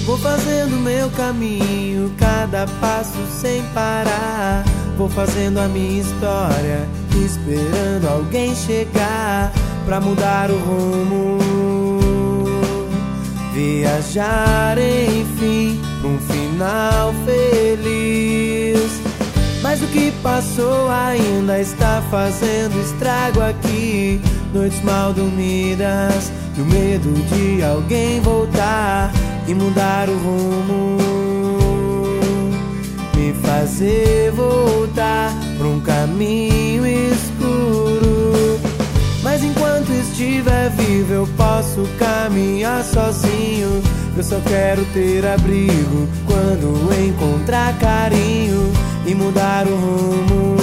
Vou fazendo meu caminho, cada passo sem parar. Vou fazendo a minha história, esperando alguém chegar pra mudar o rumo. Viajar, enfim, pra um final feliz. Mas o que passou ainda está fazendo estrago aqui. Noites mal dormidas e o medo de alguém voltar e mudar o rumo, me fazer voltar pra um caminho escuro. Mas enquanto estiver vivo eu posso caminhar sozinho. Eu só quero ter abrigo quando encontrar carinho e mudar o rumo,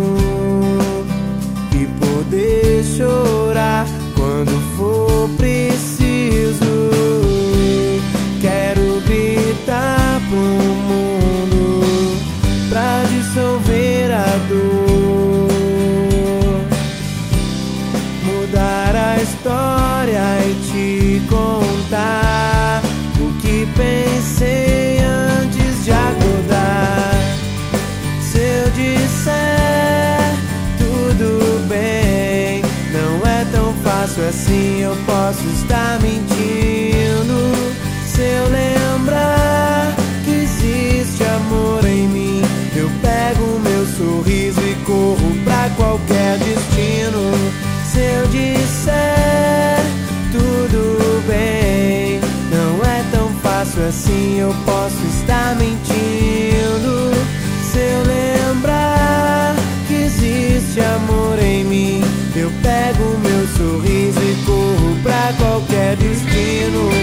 e poder chorar quando for preciso. Quero gritar pro mundo pra dissolver a dor, mudar a história e te contar o que pensei antes de acordar. Se eu disser tudo bem, não é tão fácil assim, eu posso estar mentindo. Se eu lembrar que existe amor em mim, eu pego meu sorriso e corro pra qualquer destino. Se eu disser tudo bem, não é tão fácil assim, eu posso estar mentindo. Se eu lembrar que existe amor em mim, eu pego meu sorriso e corro pra qualquer destino.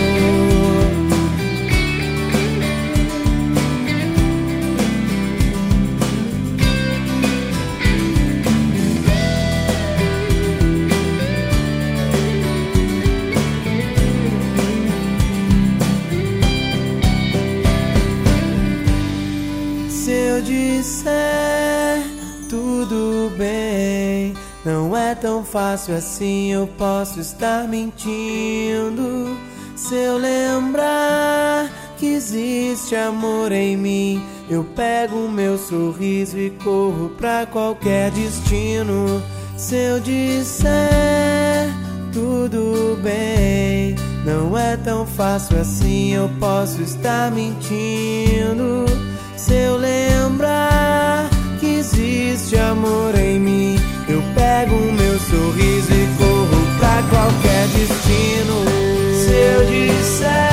Se eu disser tudo bem, não é tão fácil assim, eu posso estar mentindo. Se eu lembrar que existe amor em mim, eu pego meu sorriso e corro pra qualquer destino. Se eu disser tudo bem, não é tão fácil assim, eu posso estar mentindo. Se eu lembrar que existe amor em mim, eu pego meu sorriso e corro pra qualquer destino. Se eu disser